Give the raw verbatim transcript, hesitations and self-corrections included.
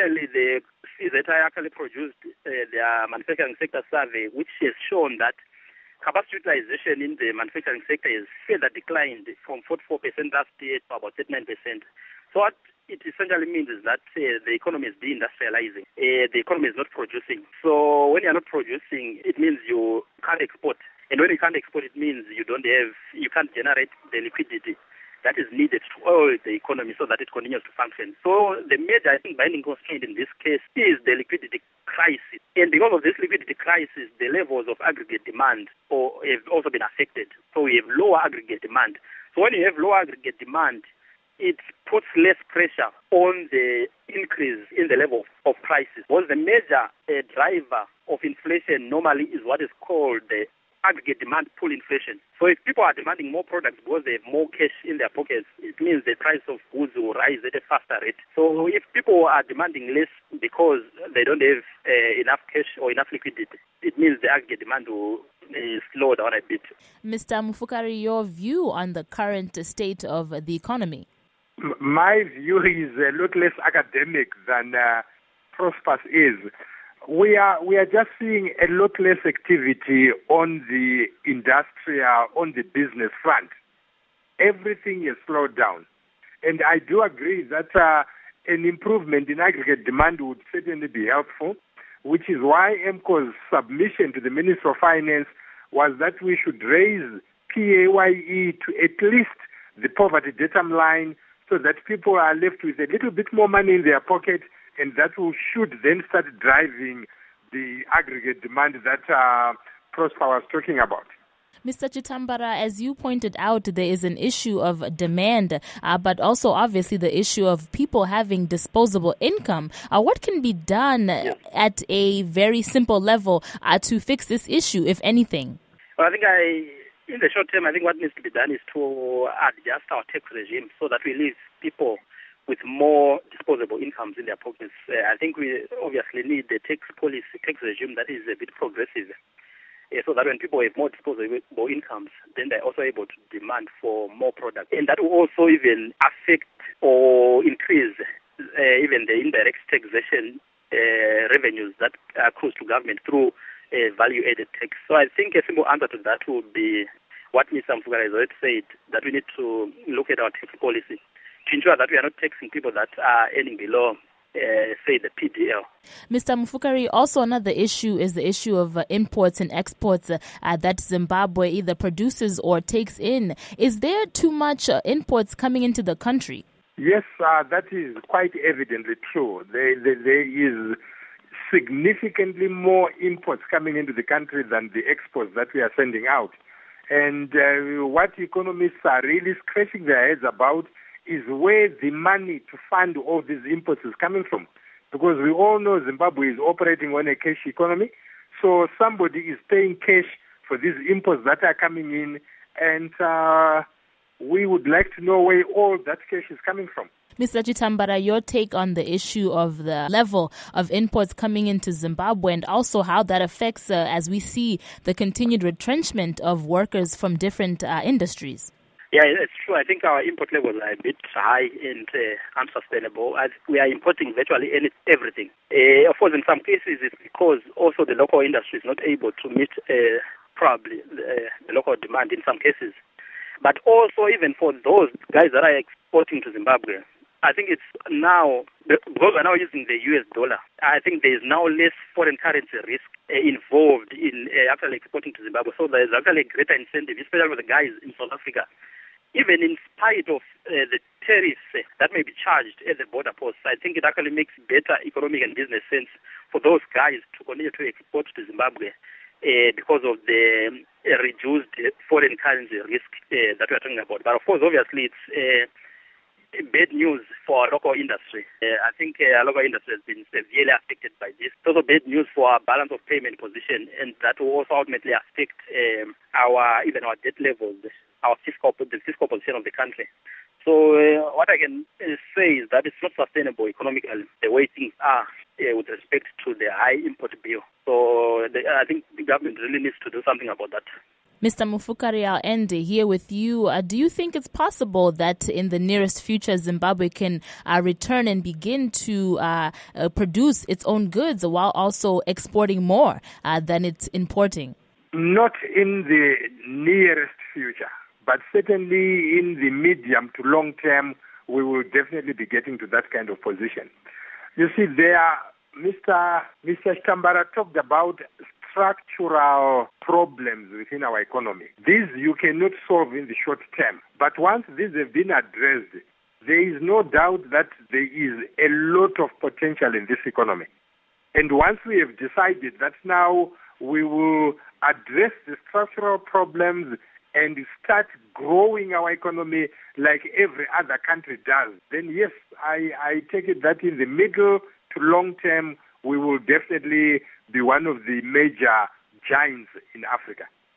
Recently, the C Z I actually produced uh, their manufacturing sector survey, which has shown that capacity utilization in the manufacturing sector has further declined from forty-four percent last year to about thirty-nine percent. So what it essentially means is that uh, the economy is deindustrializing. Uh, the economy is not producing. So when you're not producing, it means you can't export. And when you can't export, it means you don't have, you can't generate the liquidity that is needed to oil the economy so that it continues to function. So the major, I think, binding constraint in this case is the liquidity crisis. And because of this liquidity crisis, the levels of aggregate demand or have also been affected. So we have lower aggregate demand. So when you have lower aggregate demand, it puts less pressure on the increase in the level of prices. Well, the major uh, driver of inflation normally is what is called the aggregate demand pull inflation. So if people are demanding more products because they have more cash in their pockets, it means the price of goods will rise at a faster rate. So if people are demanding less because they don't have uh, enough cash or enough liquidity, it means the aggregate demand will uh, slow down a bit. Mister Mufukari, your view on the current state of the economy? My view is a lot less academic than uh, Prosper's is. We are we are just seeing a lot less activity on the industrial, on the business front. Everything is slowed down. And I do agree that uh, an improvement in aggregate demand would certainly be helpful, which is why M C O's submission to the Minister of Finance was that we should raise P A Y E to at least the poverty datum line so that people are left with a little bit more money in their pocket, and that will, should then start driving the aggregate demand that uh, Prosper was talking about. Mister Chitambara, as you pointed out, there is an issue of demand, uh, but also obviously the issue of people having disposable income. Uh, what can be done yes. at a very simple level uh, to fix this issue, if anything? Well, I think I, in the short term, I think what needs to be done is to adjust our tax regime so that we leave people with more disposable incomes in their pockets. Uh, I think we obviously need a tax policy, tax regime that is a bit progressive, uh, so that when people have more disposable incomes, then they're also able to demand for more products. And that will also even affect or increase uh, even the indirect taxation uh, revenues that accrues to government through uh, value-added tax. So I think a simple answer to that would be what Mister Mufukari has already said, that we need to look at our tax policy to ensure that we are not taxing people that are earning below, uh, say, the P D L. Mister Mufukari, also another issue is the issue of uh, imports and exports uh, uh, that Zimbabwe either produces or takes in. Is there too much uh, imports coming into the country? Yes, uh, that is quite evidently true. There, there, there is significantly more imports coming into the country than the exports that we are sending out. And uh, what economists are really scratching their heads about is where the money to fund all these imports is coming from. Because we all know Zimbabwe is operating on a cash economy. So somebody is paying cash for these imports that are coming in. And uh, we would like to know where all that cash is coming from. Mister Chitambara, your take on the issue of the level of imports coming into Zimbabwe and also how that affects, uh, as we see, the continued retrenchment of workers from different uh, industries. Yeah, it's true. I think our import levels are a bit high and uh, unsustainable. As we are importing virtually any, everything. Uh, of course, in some cases, it's because also the local industry is not able to meet uh, probably the, the local demand in some cases. But also, even for those guys that are exporting to Zimbabwe, I think it's now, because we're now using the U S dollar, I think there is now less foreign currency risk uh, involved in uh, actually exporting to Zimbabwe. So there's actually a greater incentive, especially with the guys in South Africa. Even in spite of uh, the tariffs uh, that may be charged at the border posts, I think it actually makes better economic and business sense for those guys to continue to export to Zimbabwe uh, because of the uh, reduced foreign currency risk uh, that we're talking about. But of course, obviously, it's uh, bad news for our local industry. Uh, I think uh, our local industry has been severely affected by this. It's also bad news for our balance of payment position, and that will also ultimately affect um, our even our debt levels, our fiscal the fiscal position of the country. So uh, what I can uh, say is that it's not sustainable economically the way things are uh, with respect to the high import bill. So the, I think the government really needs to do something about that. Mister Mufukari, I'll end here with you. Uh, do you think it's possible that in the nearest future Zimbabwe can uh, return and begin to uh, uh, produce its own goods while also exporting more uh, than it's importing? Not in the nearest future, but certainly in the medium to long term, we will definitely be getting to that kind of position. You see, there, Mister Mister Stambara talked about structural problems within our economy. These you cannot solve in the short term. But once these have been addressed, there is no doubt that there is a lot of potential in this economy. And once we have decided that now we will address the structural problems and start growing our economy like every other country does, then yes, I, I take it that in the middle to long term, we will definitely be one of the major giants in Africa.